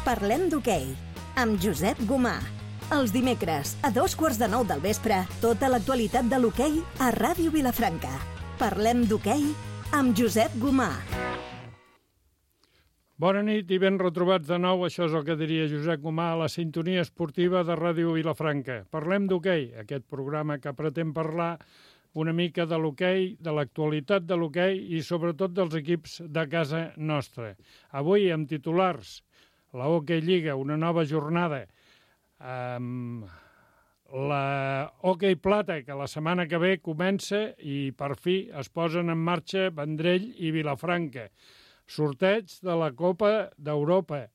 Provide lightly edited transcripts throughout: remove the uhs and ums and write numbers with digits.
Parlem d'hoquei, amb Josep Gomà. Els dimecres, a 9:15 del vespre, tota l'actualitat de l'hoquei a Ràdio Vilafranca. Parlem d'hoquei amb Josep Gomà. Bona nit i ben retrobats de nou. Això és el que diria Josep Gomà a la sintonia esportiva de Ràdio Vilafranca. Parlem d'hoquei, aquest programa que pretén parlar una mica de l'hoquei, de l'actualitat de l'hoquei i sobretot dels equips de casa nostra. Avui amb titulars, la Hockey Lliga, una nova jornada, la Hockey Plata, que la setmana que ve comença i per fi es posen en marxa Vendrell i Vilafranca. Sorteig de la Copa d'Europa.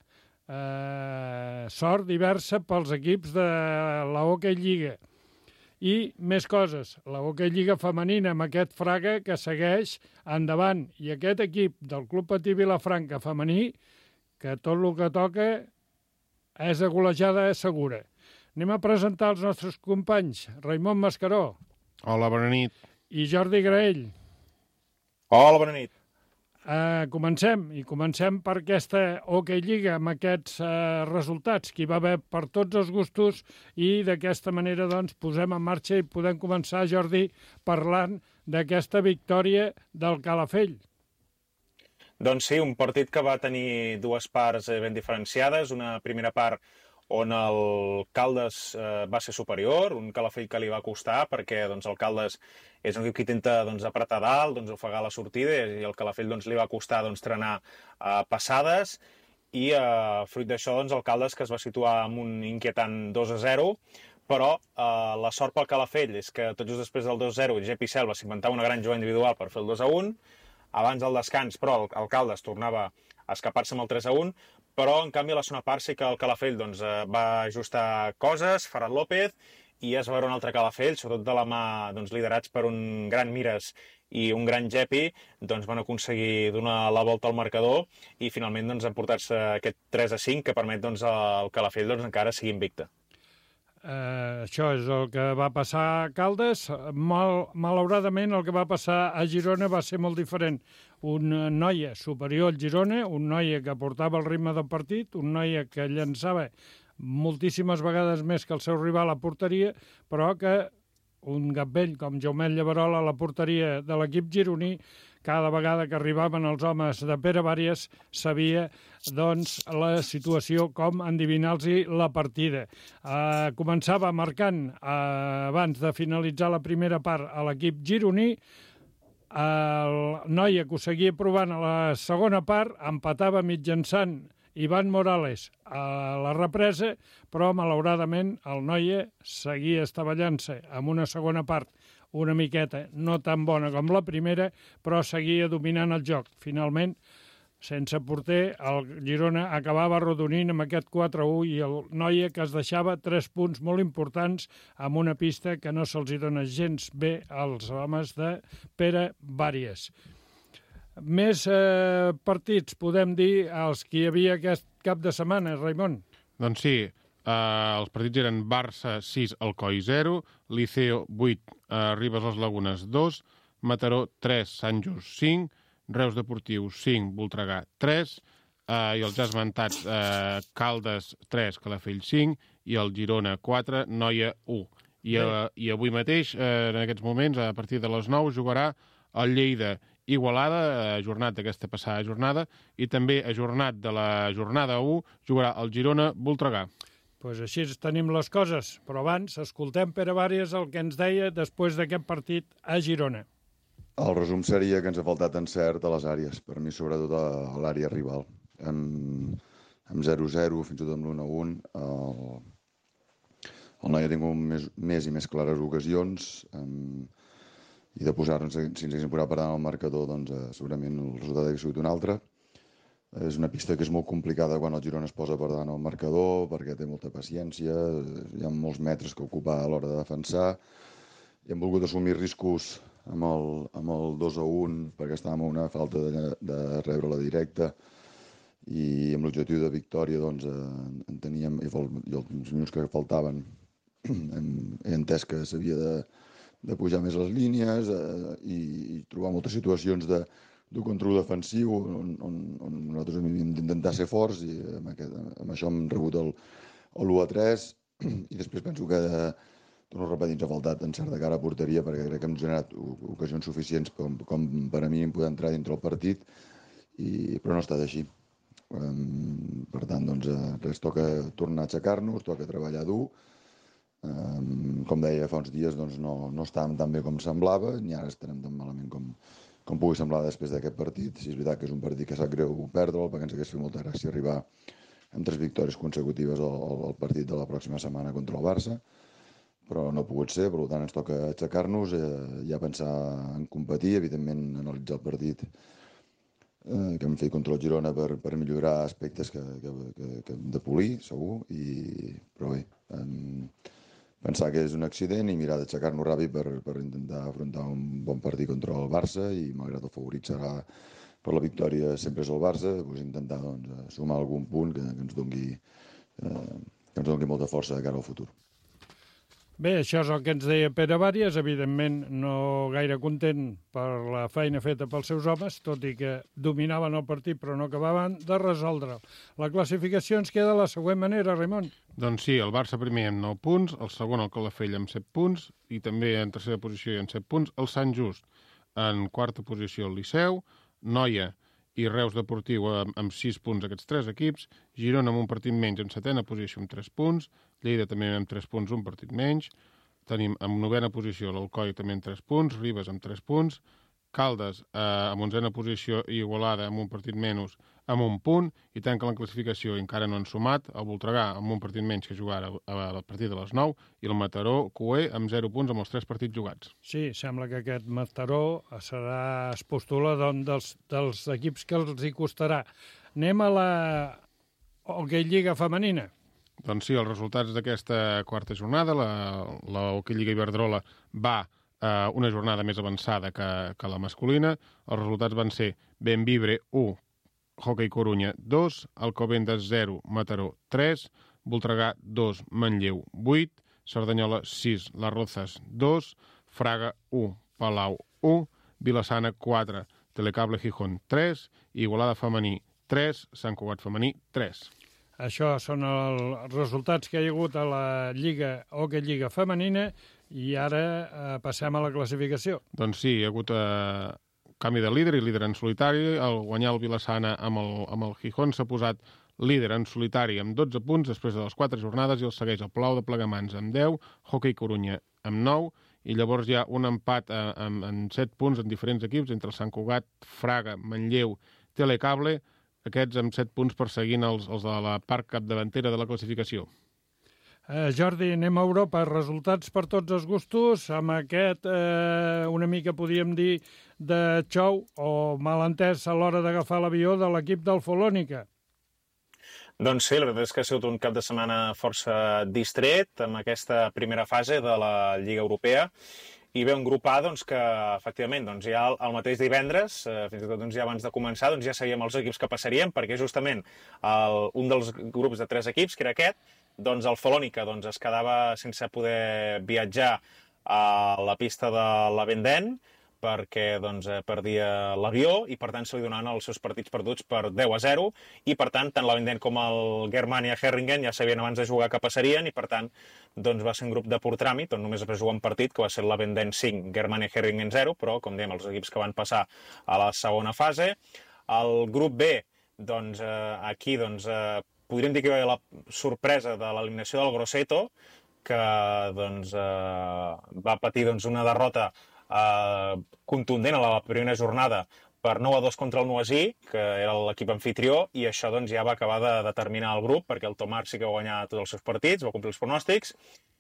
Sort diversa pels equips de la Hockey Lliga. I més coses, la Hockey Lliga femenina amb aquest Fraga que segueix endavant. I aquest equip del Club Patí Vilafranca femení, que tot el que toca és de golejada segura. Anem a presentar els nostres companys. Raimon Mascaró. Hola, bona nit. I Jordi Graell. Hola, bona nit. Comencem per aquesta Hockey Lliga amb aquests resultats que hi va haver per tots els gustos i d'aquesta manera doncs posem en marxa i podem començar, Jordi, parlant d'aquesta victòria del Calafell. Doncs sí, un partit que va tenir dues parts ben diferenciades. Una primera part on el Caldes va ser superior, un Calafell que li va costar perquè el Caldes és un equip que intenta apretar dalt, ofegar la sortida, i el Calafell li va costar trenar passades, i fruit d'això el Caldes que es va situar amb un inquietant 2-0, però la sort pel Calafell és que tot just després del 2-0 Jepi Selva s'inventava una gran jugada individual per fer el 2-1, abans del descans, però el Caldes tornava a escapar-se amb el 3-1, però en canvi a la segona part sí que el Calafell va ajustar coses, Ferran López, i es va veure un altre Calafell, sobretot de la mà liderats per un gran Mires i un gran Jepi, van aconseguir donar la volta al marcador i finalment emportar-se aquest 3-5 que permet al Calafell encara seguir invicte. Això és el que va passar a Caldes. Malauradament el que va passar a Girona va ser molt diferent. Un noia superior al Girona, un noia que portava el ritme del partit, un noia que llançava moltíssimes vegades més que el seu rival a porteria, però que un gambell com Jaumet Lleverol a la porteria de l'equip gironí, cada vegada que arribaven els homes de Pere Vàries, sabia la situació, com endevinar-los la partida. Començava marcant abans de finalitzar la primera part a l'equip gironí, el Noia que ho seguia provant a la segona part empatava mitjançant Ivan Morales a la represa, però malauradament el Noia seguia estavellant-se amb una segona part una miqueta no tan bona com la primera, però seguia dominant el joc. Finalment, sense porter, el Girona acabava arrodonint amb aquest 4-1 i el Noia que es deixava 3 punts molt importants amb una pista que no se'ls dona gens bé als homes de Pere Vàries. Més partits, podem dir, els que hi havia aquest cap de setmana, Raimon? Doncs sí, els partits eren Barça 6, Alcoi 0, Liceo 8, Ribes les Lagunes 2, Mataró 3, Sant Just 5, Reus Deportiu 5, Voltregà 3, i els ja esmentats Caldes 3, Calafell 5, i el Girona 4, Noia 1. I avui mateix, en aquests moments, a partir de les 9, jugarà el Lleida Igualada, ajornat d'aquesta passada jornada, i també ajornat de la jornada 1, jugarà el Girona Voltregà. Doncs així tenim les coses, però abans escoltem Pere Vàries el que ens deia després d'aquest partit a Girona. El resum seria que ens ha faltat encert a les àrees, per mi sobretot a l'àrea rival. Amb 0-0, fins i tot amb l'1-1, el Noia ha tingut més i més clares ocasions, i de posar-nos, si ens haguéssim posat per davant el marcador, doncs segurament el resultat hauria sigut un altre. És una pista que és molt complicada quan el Girona es posa per davant el marcador, perquè té molta paciència, hi ha molts metres que ocupar a l'hora de defensar, i hem volgut assumir riscos amb el 2-1, perquè estàvem a una falta de rebre la directa, i amb l'objectiu de victòria doncs, en teníem, i els minuts que faltaven, he entès que s'havia de pujar més les línies i trobar moltes situacions de control defensiu on nosaltres hem d'intentar ser forts i amb amb això hem rebut el 1-3 i després penso que, torno a repetir, ens ha faltat encert de cara a porteria perquè crec que hem generat ocasions suficients com per a mi poder entrar dintre el partit, però no ha estat així. Per tant, doncs, res, toca tornar a aixecar-nos, toca treballar dur. Com deia fa uns dies, doncs, no estàvem tan bé com semblava, ni ara estarem tan malament com pugui semblar després d'aquest partit. Si és veritat que és un partit que sap greu perdre'l, perquè ens hagués fet molta gràcia arribar amb 3 victòries consecutives al partit de la pròxima setmana contra el Barça, però no ha pogut ser, per tant ens toca aixecar-nos, ja pensar en competir, evidentment analitzar el partit que hem fet contra el Girona per millorar aspectes que hem de polir, segur, però bé, pensar que és un accident i mirar d'aixecar-nos ràpid per intentar afrontar un bon partit contra el Barça i malgrat el favorit serà per la victòria sempre és el Barça, doncs intentar sumar algun punt que ens doni molta força de cara al futur. Bé, això és el que ens deia Pere Bàries, evidentment no gaire content per la feina feta pels seus homes, tot i que dominaven el partit però no acabaven de resoldre'l. La classificació ens queda de la següent manera, Raimon. Doncs sí, el Barça primer amb 9 punts, el segon el Calafell amb 7 punts i també en tercera posició i amb 7 punts el Sant Just, en quarta posició el Liceu, Noia i Reus Deportiu amb 6 punts aquests 3 equips, Girona amb un partit menys en setena posició amb 3 punts, Lleida també amb 3 punts, un partit menys, tenim en novena posició l'Alcoi també amb 3 punts, Ribes amb 3 punts, Caldes amb 11a posició i Igualada amb un partit menys amb un punt i tanca la classificació i encara no han sumat el Voltregà amb un partit menys que jugar a partir de les 9 i el Mataró Cué amb 0 punts amb els 3 partits jugats. Sí, sembla que aquest Mataró es postula dels equips que els hi costarà. Anem a la Hockey Lliga femenina. Doncs sí, els resultats d'aquesta quarta jornada, la Hockey Lliga Iberdrola va una jornada més avançada que la masculina. Els resultats van ser Bembibre 1, Hockey Corunya 2, Alcobendas 0, Mataró 3, Voltregà 2, Manlleu 8, Cerdanyola 6, Las Rozas 2, Fraga 1, Palau 1, Vilassana 4, Telecable Gijón 3, Igualada femení 3, Sant Cugat femení 3. Això són els resultats que hi ha hagut a la Hockey Lliga femenina i ara passem a la classificació. Doncs sí, hi ha hagut canvi de líder i líder en solitari. Al guanyar el Vilassana amb el Gijón s'ha posat líder en solitari amb 12 punts després de les 4 jornades i el segueix el Palau de Plegamans amb 10, Hockey Corunya amb 9 i llavors hi ha un empat en 7 punts en diferents equips entre el Sant Cugat, Fraga, Manlleu, Telecable, aquests amb 7 punts perseguint els de la part capdavantera de la classificació. Jordi, anem a Europa. Resultats per tots els gustos, amb aquest una mica podríem dir de xou o malentès a l'hora d'agafar l'avió de l'equip del Folònica. Doncs sí, la veritat és que ha sigut un cap de setmana força distret amb aquesta primera fase de la Lliga Europea. I ve un grup A doncs, que, efectivament, doncs, ja el mateix divendres, fins i tot doncs, ja abans de començar, doncs, ja sabíem els equips que passarien, perquè justament un dels grups de 3 equips, que era aquest, doncs el Folònica doncs, es quedava sense poder viatjar a la pista de la Vendén, perquè doncs, perdia l'avió i per tant se li donaven els seus partits perduts per 10-0 i per tant tant la Vendén com el Germania Herringen ja sabien abans de jugar que passarien i per tant doncs, va ser un grup de pur tràmit on només es va jugar un partit que va ser la Vendén 5, Germania Herringen 0, però com dèiem els equips que van passar a la segona fase. El grup B, doncs aquí doncs, podríem dir que hi va haver la sorpresa de l'eliminació del Grosseto que doncs, va patir doncs, una derrota contundent a la primera jornada per 9-2 contra el Noisy, que era l'equip anfitrió, i això doncs, ja va acabar de determinar el grup, perquè el Tomar sí que va guanyar tots els seus partits, va complir els pronòstics,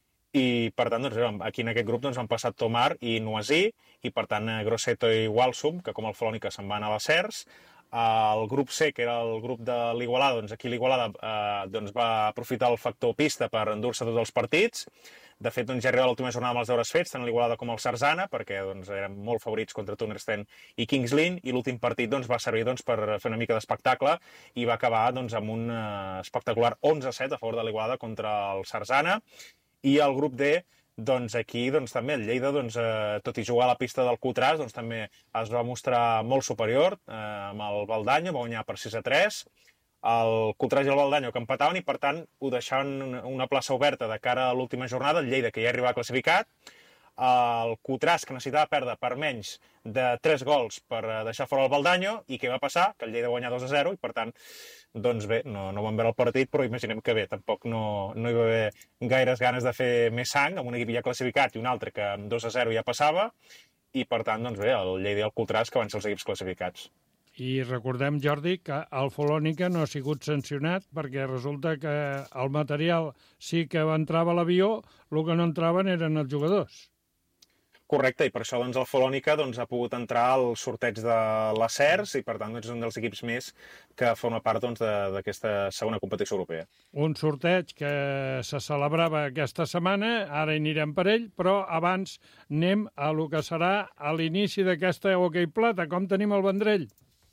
i per tant, doncs, aquí en aquest grup doncs, van passar Tomar i Noisy, i per tant Grosseto i Walsum, que com el Folònica se'n van a les Cers. El grup C, que era el grup de l'Igualada, doncs aquí l'Igualada doncs, va aprofitar el factor pista per endur-se tots els partits. De fet, doncs, ja arriba l'última jornada amb els deures fets, tant l'Igualada com el Sarzana, perquè doncs, eren molt favorits contra Tunnersten i Kings Lynn, i l'últim partit doncs, va servir doncs, per fer una mica d'espectacle i va acabar doncs, amb un espectacular 11-7 a favor de l'Igualada contra el Sarzana. I el grup D, doncs aquí doncs, també el Lleida, doncs, tot i jugar a la pista del Cutràs, doncs, també es va mostrar molt superior amb el Valdanya, va guanyar per 6-3. el Cotràs i el Baldanyo que empataven i, per tant, ho deixaven una plaça oberta de cara a l'última jornada, el Lleida, que ja arribava classificat, el Cotràs, que necessitava perdre per menys de 3 gols per deixar fora el Baldanyo, i què va passar? Que el Lleida guanyà 2-0, i per tant, doncs bé, no vam veure el partit, però imaginem que bé, tampoc no hi va haver gaires ganes de fer més sang, amb un equip ja classificat i un altre que amb 2-0 ja passava, i per tant, doncs bé, el Lleida i el Cotràs que van ser els equips classificats. I recordem, Jordi, que el Folònica no ha sigut sancionat perquè resulta que el material sí que entrava a l'avió, el que no entraven eren els jugadors. Correcte, i per això doncs, el Folònica doncs, ha pogut entrar al sorteig de l'Acers i per tant doncs, és un dels equips més que forma part doncs, d'aquesta segona competició europea. Un sorteig que se celebrava aquesta setmana, ara hi anirem per ell, però abans anem a lo que serà a l'inici d'aquesta Hoquei Plata. Com tenim el Vendrell?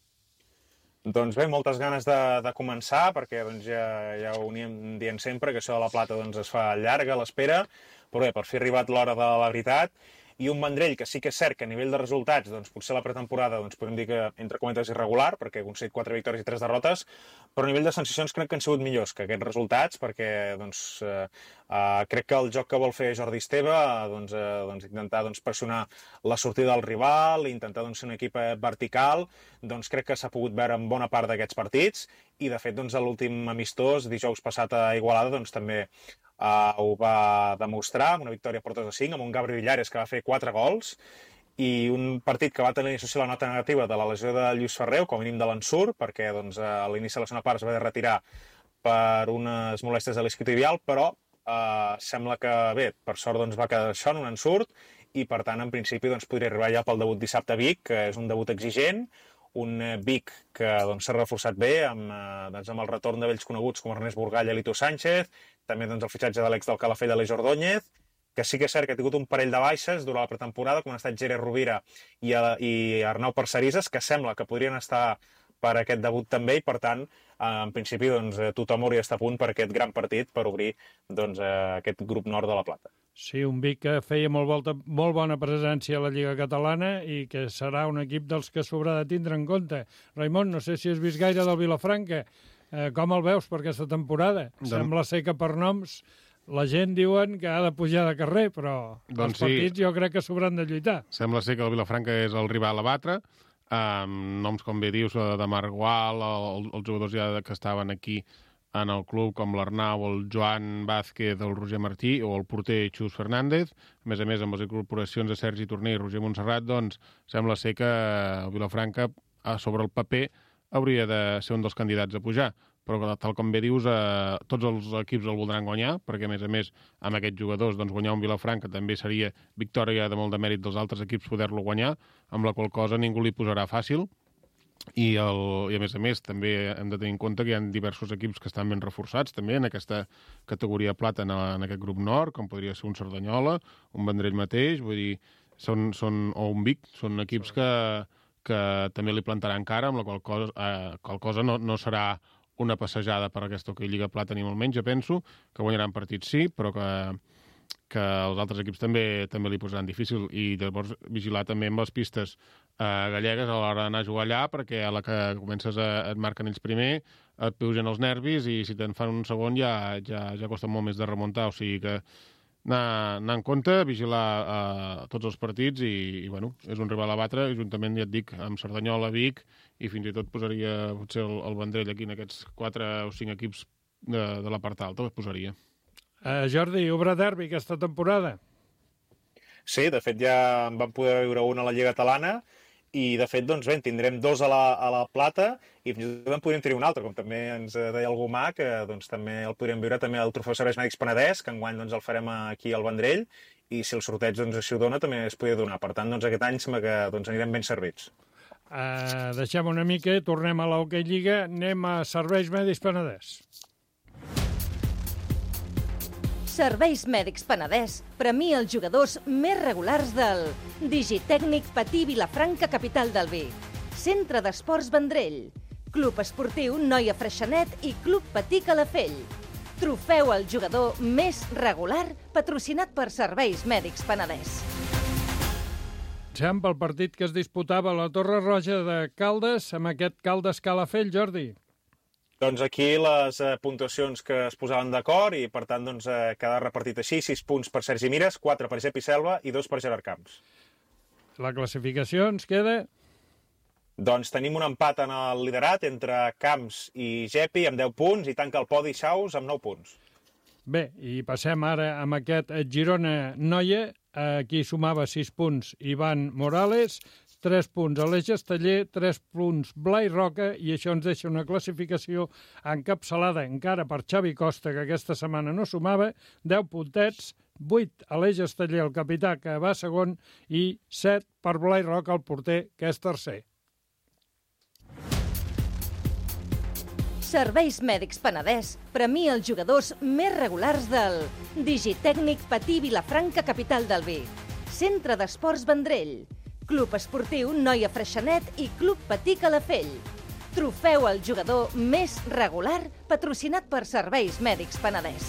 Doncs bé, moltes ganes de començar, perquè doncs, ja ho anem dient sempre, que això de la plata doncs, es fa llarga a l'espera, però bé, per fi ha arribat l'hora de la veritat, i un Vendrell que sí que és cert que a nivell de resultats, doncs, potser la pretemporada doncs, podem dir que, entre cometes, irregular, perquè ha aconseguit 4 victòries i 3 derrotes, però a nivell de sensacions crec que han sigut millors que aquests resultats, perquè doncs, crec que el joc que vol fer Jordi Esteve, doncs, intentar doncs, pressionar la sortida del rival, intentar doncs, ser un equip vertical, doncs crec que s'ha pogut veure en bona part d'aquests partits, i de fet doncs, l'últim amistós, dijous passat a Igualada, doncs, també ho va demostrar amb una victòria per 2-5, amb un Gabri Villares que va fer 4 gols, i un partit que va tenir la nota negativa de la lesió de Lluís Ferreu, com a mínim de l'ensurt, perquè doncs, a l'inici de la segona part es va de retirar per unes molèsties de l'isquiotibial, però sembla que, bé, per sort doncs, va quedar això en un ensurt, i per tant, en principi, doncs, podria arribar ja pel debut dissabte a Vic, que és un debut exigent, un Vic que doncs, s'ha reforçat bé amb el retorn de vells coneguts com Ernest Burgall i Lito Sánchez, també doncs, el fitxatge de l'ex del Calafell de l'Eix Ordóñez, que sí que és cert que ha tingut un parell de baixes durant la pretemporada, com han estat Jerez Rovira i Arnau Parcerisas, que sembla que podrien estar per aquest debut també, i per tant, en principi, doncs, tothom hauria d'estar a punt per aquest gran partit, per obrir doncs, aquest grup nord de la Plata. Sí, un Vic que feia molt bona presència a la Lliga Catalana i que serà un equip dels que s'haurà de tindre en compte. Raimon, no sé si has vist gaire del Vilafranca. Com el veus per aquesta temporada? Sembla ser que per noms la gent diuen que ha de pujar de carrer, però els partits jo crec que s'hauran de lluitar. Sembla ser que el Vilafranca és el rival a batre, amb noms, com bé dius, de Marc Gual, els jugadors ja que estaven aquí en el club, com l'Arnau, el Joan Vázquez, el Roger Martí o el porter Xus Fernández. A més, amb les incorporacions de Sergi Torner i Roger Montserrat, doncs sembla ser que el Vilafranca, sobre el paper, hauria de ser un dels candidats a pujar. Però, tal com bé dius, tots els equips el voldran guanyar, perquè, a més, amb aquests jugadors, doncs, guanyar un Vilafranca també seria victòria de molt de mèrit dels altres equips poder-lo guanyar, amb la qual cosa ningú li posarà fàcil. I a més, també hem de tenir en compte que hi ha diversos equips que estan ben reforçats també en aquesta categoria plata en aquest grup nord, com podria ser un Cerdanyola, un Vendrell mateix, vull dir, o un Vic, són equips que també li plantaran cara, amb la qual cosa no serà una passejada per aquesta Lliga Plata ni molt menys, jo penso que guanyaran partits sí, però que els altres equips també li posaran difícil, i llavors vigilar també amb les pistes gallegues a l'hora d'anar a jugar allà, perquè a la que comences et marquen ells primer, et pugen els nervis, i si te'n fan un segon ja costa molt més de remuntar, o sigui que anar en compte, vigilar tots els partits, i bueno, és un rival a batre, juntament, ja et dic, amb Cerdanyola, Vic, i fins i tot posaria potser el Vendrell aquí en aquests 4 o 5 equips de la part alta, el posaria. Jordi, obre derbi aquesta temporada? Sí, de fet ja en vam poder viure una a la Lliga Catalana, i de fet doncs bé, en tindrem 2 a la Plata, i fins i tot en podríem tenir un altre, com també ens deia el Gomà, que doncs, també el podríem viure també al Trofeu Serveis Mèdics Penedès, que enguany doncs, el farem aquí al Vendrell, i si el sorteig doncs, així ho dona també es podria donar. Per tant, doncs, aquest any sembla que doncs, anirem ben servits. Deixem una mica, tornem a l'Hoquei Lliga, anem a Serveis Mèdics Penedès. Serveis Mèdics Penedès premia els jugadors més regulars del Digitècnic Patí Vilafranca, capital del Vi, Centre d'Esports Vendrell, Club Esportiu Noia Freixenet i Club Patí Calafell. Trofeu al jugador més regular patrocinat per Serveis Mèdics Penedès. Comencem pel partit que es disputava a la Torre Roja de Caldes, amb aquest Caldes Calafell, Jordi. Doncs aquí les puntuacions que es posaven d'acord i, per tant, doncs, queda repartit així: 6 punts per Sergi Mires, 4 per Gepi Selva i 2 per Gerard Camps. La classificació ens queda... Doncs tenim un empat en el liderat entre Camps i Gepi amb 10 punts i tanca el podi Xaus amb 9 punts. Bé, i passem ara amb aquest Girona-Noia. Aquí sumava 6 punts Ivan Morales, 3 punts Aleix Esteller, 3 punts Blai Roca, i això ens deixa una classificació encapçalada encara per Xavi Costa, que aquesta setmana no sumava, 10 puntets, 8 Aleix Esteller, el capità, que va segon, i 7 per Blai Roca, el porter, que és tercer. Serveis Mèdics Penedès premia els jugadors més regulars del Digitècnic Patí Vilafranca, capital del vi, Centre d'Esports Vendrell, Club Esportiu Noia Freixenet i Club Patí Calafell. Trofeu al jugador més regular, patrocinat per Serveis Mèdics Penedès.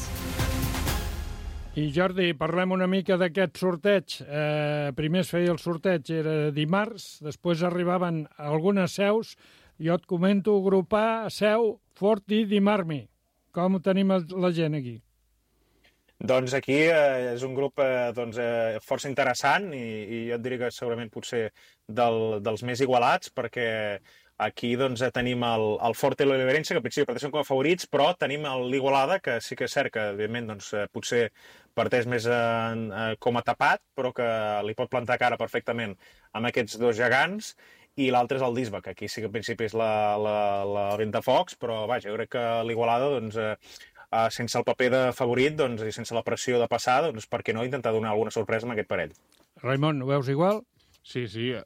I Jordi, parlem una mica d'aquest sorteig. Primer es feia el sorteig, era dimarts, després arribaven algunes seus. Jo et comento grup A, Seu, Forti, Dimarmi. Com tenim la gent aquí? Doncs aquí és un grup força interessant i jo et diria que segurament potser dels més igualats, perquè aquí tenim el Forte i l'Oliverense, que al principi parteixen com a favorits, però tenim l'Igualada, que sí que és cert que, evidentment, potser parteix més com a tapat, però que li pot plantar cara perfectament amb aquests dos gegants, i l'altre és el Disba, que aquí sí que al principi és la Ventafocs, però vaja, jo crec que l'Igualada, sense el paper de favorit i sense la pressió de passar, per què no intentar donar alguna sorpresa amb aquest parell? Raimon, ho veus igual? Sí,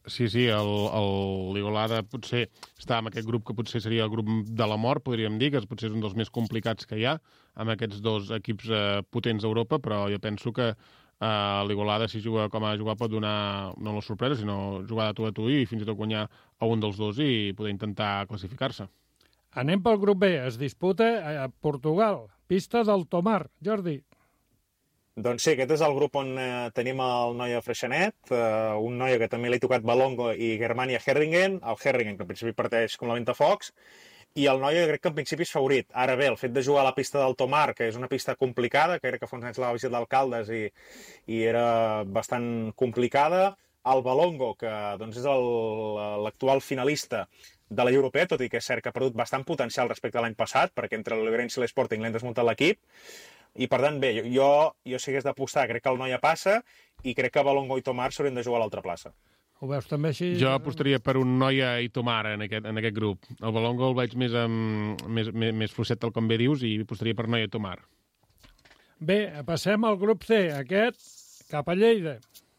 l'Igualada potser està en aquest grup que potser seria el grup de la mort, podríem dir, que potser és un dels més complicats que hi ha, amb aquests dos equips potents d'Europa, però jo penso que l'Igualada, si juga com ha jugat, pot donar no la sorpresa, sinó jugar de tu a tu i fins i tot guanyar a un dels dos i poder intentar classificar-se. Anem pel grup B. Es disputa a Portugal. Pista del Tomar. Jordi. Doncs sí, aquest és el grup on tenim el Noia Freixenet, un Noia que també li ha tocat Balongo i Germania Herringen, el Herringen, que en principi parteix com la Ventafocs, i el Noia crec que en principi és favorit. Ara bé, el fet de jugar a la pista del Tomar, que és una pista complicada, que crec que fa uns anys la visita d'Alcaldes i era bastant complicada, el Balongo, que és l'actual finalista de la Europea, tot i que és cert que ha perdut bastant potencial respecte a l'any passat, perquè entre l'Oliverense i l'Sporting l'han desmuntat l'equip, i per tant, bé, jo si hagués d'apostar, crec que el Noia passa, i crec que Balongo i Tomar s'haurien de jugar a l'altra plaça. Ho veus també així? Jo apostaria per un Noia i Tomar en aquest grup. El Balongo el veig més fluixet, tal com bé dius, i apostaria per Noia i Tomar. Bé, passem al grup C, aquest cap a Lleida.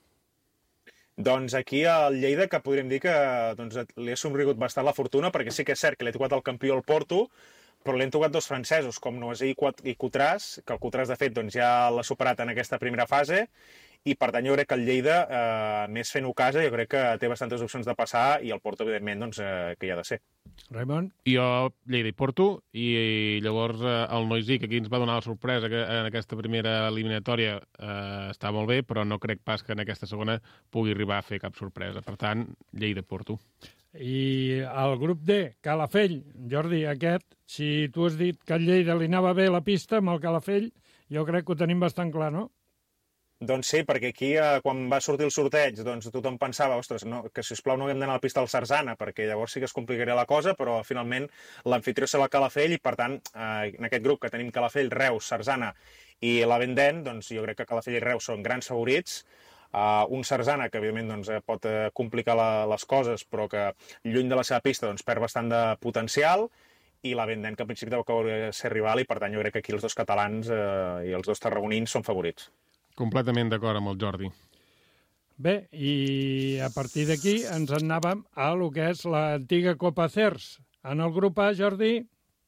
Doncs aquí al Lleida, que podríem dir que li ha somrigut bastant la fortuna, perquè sí que és cert que li ha tocat el campió al Porto, però li han tocat dos francesos, com Noisy i Coutras, que el Coutras, de fet, ja l'ha superat en aquesta primera fase, i per tant jo crec que el Lleida, més fent-ho casa, jo crec que té bastantes opcions de passar, i el Porto, evidentment, que hi ha de ser. Raimon? Jo, Lleida i Porto, i llavors el Noisy, que aquí ens va donar la sorpresa que en aquesta primera eliminatòria està molt bé, però no crec pas que en aquesta segona pugui arribar a fer cap sorpresa. Per tant, Lleida i Porto. I el grup D, Calafell. Jordi, aquest, si tu has dit que el Lleida li anava bé la pista amb el Calafell, jo crec que ho tenim bastant clar, no? Doncs sí, perquè aquí, quan va sortir el sorteig, tothom pensava, ostres, que sisplau no haguem d'anar a la pista del Sarzana, perquè llavors sí que es complicaria la cosa, però finalment l'anfitrió serà el Calafell, i per tant, en aquest grup que tenim Calafell, Reus, Sarzana i la Vendent, jo crec que Calafell i Reus són grans favorits. Un Sarzana que, evidentment, pot complicar les coses, però que lluny de la seva pista perd bastant de potencial, i la Vendent, que al principi deu ser rival, i per tant jo crec que aquí els dos catalans i els dos tarragonins són favorits. Completament d'acord amb el Jordi. Bé, i a partir d'aquí ens anàvem a lo que és l'antiga Copa Cers. En el grup A, Jordi?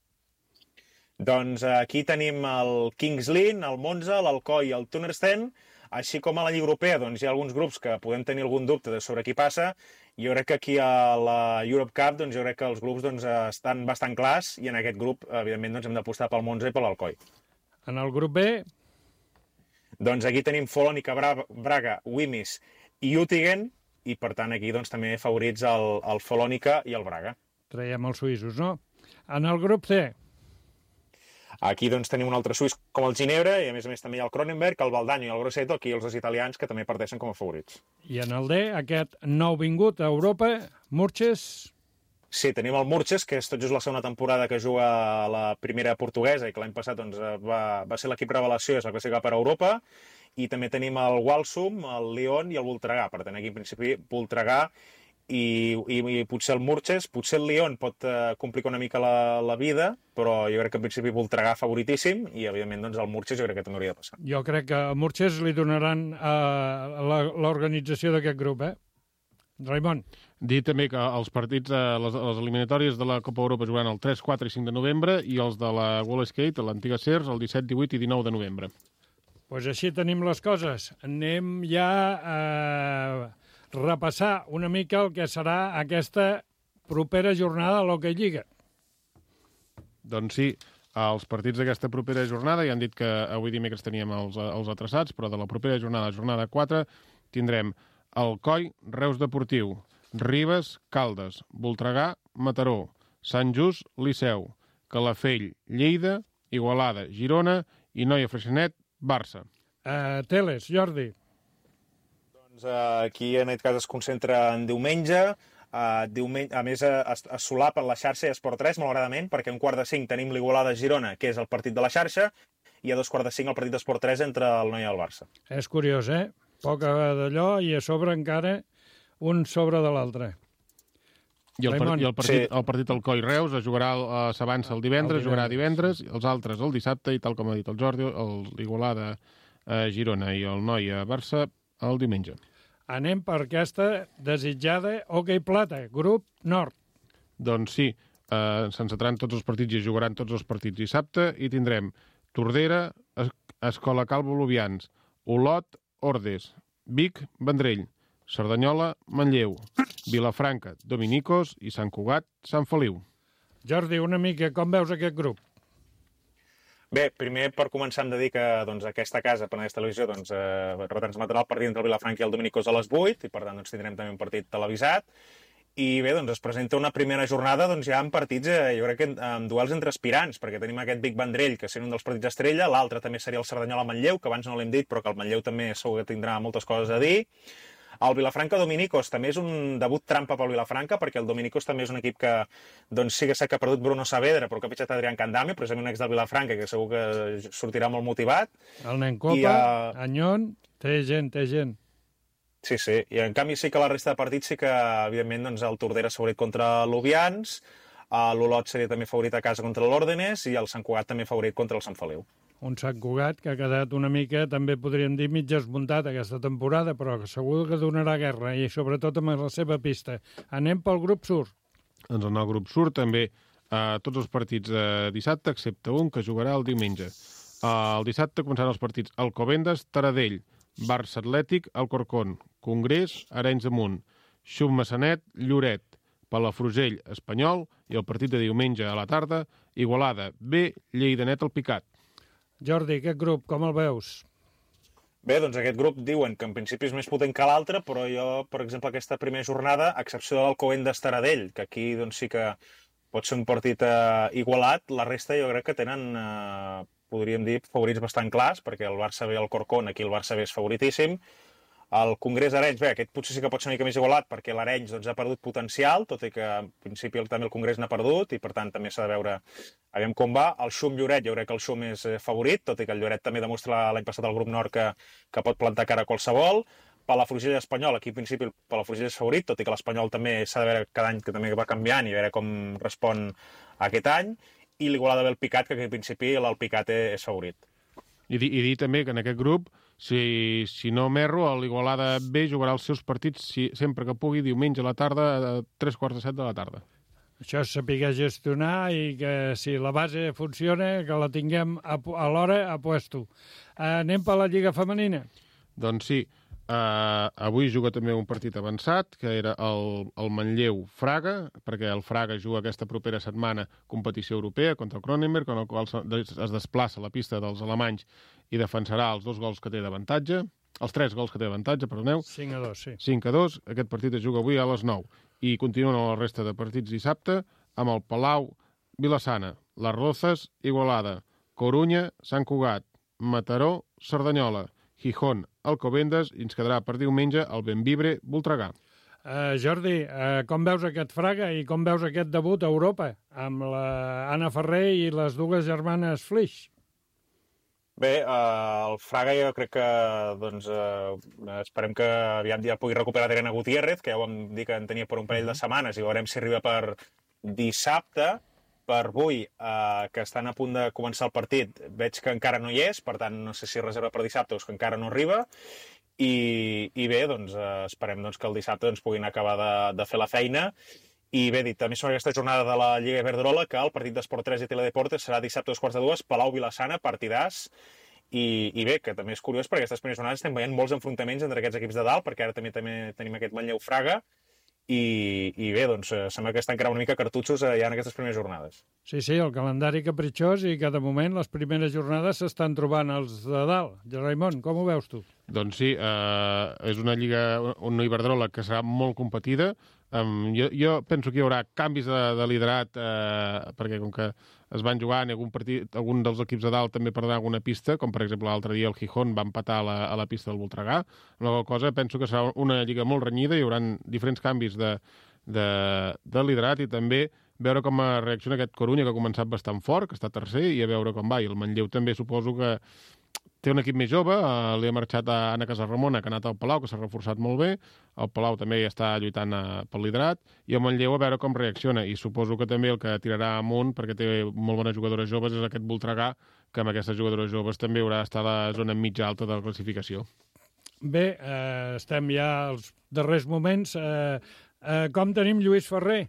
Doncs aquí tenim el Kings Lynn, el Monza, l'Alcoi i el Tunnersten, així com a la Lliga Europea hi ha alguns grups que podem tenir algun dubte sobre qui passa. Jo crec que aquí a la Europe Cup jo crec que els grups estan bastant clars, i en aquest grup, evidentment, hem d'apostar pel Monza i per l'Alcoi. En el grup B? Doncs aquí tenim Folònica, Braga, Wimis i Utigen, i per tant aquí també favorits el Folònica i el Braga. Traiem els suïssos, no? En el grup C? Aquí doncs, tenim un altre suís com el Ginebra i a més també hi ha el Cronenberg, el Valdaño i el Grosseto, aquí els dos italians que també parteixen com a favorits. I en el D, aquest nou vingut a Europa, Murches. Sí, tenim el Murches, que és tot just la segona temporada que juga a la primera portuguesa i que l'any passat doncs, va ser l'equip revelació, és la classificar per a Europa, i també tenim el Walsum, el Lyon i el Voltregà. Per tant, aquí en principi Voltregà i potser el Murches, potser el Lyon pot complicar una mica la vida, però jo crec que en principi Voltregà favoritíssim i evidentment doncs, el Murches jo crec que també hauria de passar. Jo crec que a Murches li donaran l'organització d'aquest grup, Raimon. Dir també que els partits, les eliminatòries de la Copa Europa jugaran el 3, 4 i 5 de novembre i els de la World Skate, l'antiga CERS, el 17, 18 i 19 de novembre. Pues així tenim les coses. Anem ja a repassar una mica el que serà aquesta propera jornada a l'Hockey Lliga. Doncs sí, els partits d'aquesta propera jornada, ja han dit que avui dimecres teníem els atrasats, però de la propera jornada 4, tindrem Alcoi, Reus Deportiu, Ribes, Caldes, Voltregà, Mataró, Sant Just, Liceu, Calafell, Lleida, Igualada, Girona i Noia Freixenet, Barça. Teles, Jordi. Doncs aquí en aquest cas es concentra en diumenge. A més, es solapa en la xarxa Esport 3, malauradament, perquè a 4:45 tenim l'Igualada-Girona, que és el partit de la xarxa, i a 2:45 el partit d'Esport 3 entre el Noia i el Barça. És curiós, Poca d'allò i a sobre encara un sobre de l'altre. I el partit Alcoi-Reus s'avança el divendres, jugarà divendres, els altres el dissabte i tal com ha dit el Jordi, l'Igualada-Girona i el Noia-Barça el diumenge. Anem per aquesta desitjada Hockey Plata, grup nord. Doncs sí, s'encetaran tots els partits i jugaran tots els partits dissabte i tindrem Tordera, Escola Calvo Lubians, Olot, Ordes, Vic, Vendrell, Cerdanyola, Manlleu, Vilafranca, Dominicos i Sant Cugat, Sant Feliu. Jordi, una mica, com veus aquest grup? Bé, primer per començar hem de dir que doncs, aquesta casa, Penedès Televisió, doncs, retransmetrà el partit entre el Vilafranca i el Dominicos a les 8 i per tant doncs, tindrem també un partit televisat. I bé, doncs es presenta una primera jornada doncs, ja en partits, jo crec que en duels entre aspirants, perquè tenim aquest Vic Vendrell, que serà un dels partits estrella, l'altre també seria el Cerdanyola-Manlleu, que abans no l'hem dit, però que el Manlleu també segur que tindrà moltes coses a dir. El Vilafranca-Dominicos també és un debut trampa pel Vilafranca, perquè el Dominicos també és un equip que doncs, sí que s'ha perdut Bruno Saavedra, però que ha fitxat Adrián Candame, precisament un ex del Vilafranca, que segur que sortirà molt motivat. El nen Copa, Anyón, té gent. Sí, i en canvi sí que la resta de partits sí que, evidentment, doncs, el Tordera és favorit contra l'Ubians, l'Olot seria també favorit a casa contra l'Òrdenes i el Sant Cugat també favorit contra el Sant Feliu. Un Sant Cugat que ha quedat una mica, també podríem dir, mig esmuntat aquesta temporada, però que segur que donarà guerra, i sobretot amb la seva pista. Anem pel grup Sur. Doncs en el grup Sur també tots els partits de dissabte, excepte un que jugarà el diumenge. El dissabte començaran els partits Alcobendas, Taradell, Barça Atlètic, Alcorcón, Congrés, Arenys de Munt, Xum Massanet, Lloret, Palafrugell, Espanyol i el partit de diumenge a la tarda, Igualada, B, Lleidanet, el Picat. Jordi, aquest grup, com el veus? Bé, doncs aquest grup diuen que en principi és més potent que l'altre, però jo, per exemple, aquesta primera jornada, a excepció de l'Alcobendas Taradell, que aquí doncs, sí que pot ser un partit igualat, la resta jo crec que tenen, podríem dir, favorits bastant clars, perquè el Barça B, el Corcón, aquí el Barça B és favoritíssim. El Congrés Arenys, bé, aquest potser sí que pot ser una mica més igualat, perquè l'Arenys doncs, ha perdut potencial, tot i que en principi també el Congrés n'ha perdut, i per tant també s'ha de veure aviam com va. El Xum Lloret, jo crec que el Xum és favorit, tot i que el Lloret també demostra l'any passat al grup nord que pot plantar cara a qualsevol. Palafrugell Espanyol, aquí en principi el Palafrugell és favorit, tot i que l'Espanyol també s'ha de veure cada any que també va canviant i a veure com respon aquest any. I l'Igualada del Picat, que en principi el Picat és favorit. I dir també que en aquest grup, si no m'erro, l'Igualada B jugarà els seus partits sempre que pugui diumenge a la tarda a 3:45 de la tarda. Això és saber gestionar i que si la base funciona, que la tinguem a l'hora a puesto. Anem per la Lliga Femenina. Doncs sí, avui juga també un partit avançat, que era el Manlleu-Fraga, perquè el Fraga juga aquesta propera setmana competició europea contra el Cronenberg, en el qual es desplaça a la pista dels alemanys i defensarà els 2 gols que té d'avantatge, els 3 gols que té d'avantatge, perdoneu. 5-2, sí. 5-2, aquest partit es juga avui a les 9. I continuen la resta de partits dissabte amb el Palau, Vilassana, les Rozas, Igualada, Corunya, Sant Cugat, Mataró, Cerdanyola, Gijón, Alcobendas i ens quedarà per diumenge el Bembibre, Voltregà. Jordi, com veus aquest Fraga i com veus aquest debut a Europa amb l'Anna Ferrer i les dues germanes Flix? Bé, el Fraga jo crec que doncs, esperem que aviat ja pugui recuperar Adriana Gutiérrez, que ja ho vam dir que en tenia per un parell de setmanes i veurem si arriba per dissabte. Per avui, que estan a punt de començar el partit, veig que encara no hi és, per tant no sé si reserva per dissabte o és que encara no arriba. I bé, doncs, esperem doncs, que el dissabte doncs, puguin acabar de fer la feina. I bé, dit també sobre aquesta jornada de la Lliga Iberdrola, que el partit d'Esport 3 i Teledeportes serà dissabte a 2:15, Palau-Vilassana, partidàs. I bé, que també és curiós perquè aquestes primeres jornades estem veient molts enfrontaments entre aquests equips de dalt, perquè ara també tenim aquest Manlleu-Fraga. I bé, doncs sembla que estan creuant una mica cartutxos ja en aquestes primeres jornades. Sí, el calendari capritxós i que de moment les primeres jornades s'estan trobant els de dalt. Raimon, com ho veus tu? Doncs sí, és una lliga, una Iberdrola que serà molt competida. Jo penso que hi haurà canvis de liderat, perquè com que es van jugant i algun dels equips de dalt també perdrà alguna pista, com per exemple l'altre dia el Gijón va empatar a la pista del Voltregà. La cosa penso que serà una lliga molt renyida, hi haurà diferents canvis de liderat i també veure com reacciona aquest Corunya, que ha començat bastant fort, que està tercer, i a veure com va. I el Manlleu també suposo que té un equip més jove, li ha marxat a Anna Casarramona, que ha anat al Palau, que s'ha reforçat molt bé. El Palau també ja està lluitant pel liderat. I el Manlleu a veure com reacciona. I suposo que també el que tirarà amunt, perquè té molt bones jugadores joves, és aquest Voltregà, que amb aquestes jugadores joves també haurà d'estar a la zona mitja alta de la classificació. Bé, estem ja als darrers moments. Com tenim Lluís Ferrer?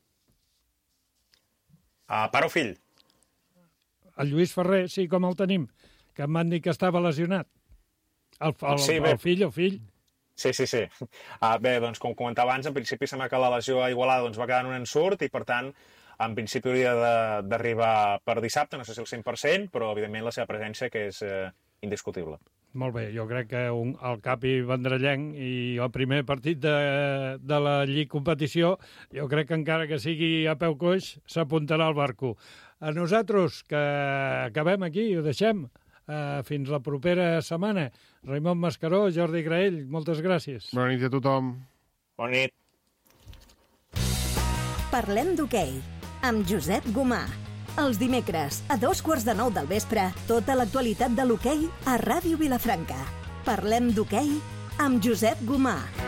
Pare o fill? El Lluís Ferrer, sí, com el tenim? Que em van dir que estava lesionat. El fill. Sí. Bé, doncs, com comentava abans, en principi sembla que la lesió a Igualada va quedar en un ensurt i, per tant, en principi hauria d'arribar per dissabte, no sé si el 100%, però, evidentment, la seva presència que és indiscutible. Molt bé, jo crec que el Capi Vendrellenc i el primer partit de la Lliga Competició, jo crec que encara que sigui a peu coix, s'apuntarà al barco. A nosaltres, que acabem aquí, ho deixem. Fins la propera setmana. Raimon Mascaró, Jordi Graell, moltes gràcies. Bona nit a tothom. Bona nit. Parlem d'hoquei, amb Josep Gomà. Els dimecres, a 8:45 del vespre, tota l'actualitat de l'hoquei a Ràdio Vilafranca. Parlem d'hoquei amb Josep Gomà.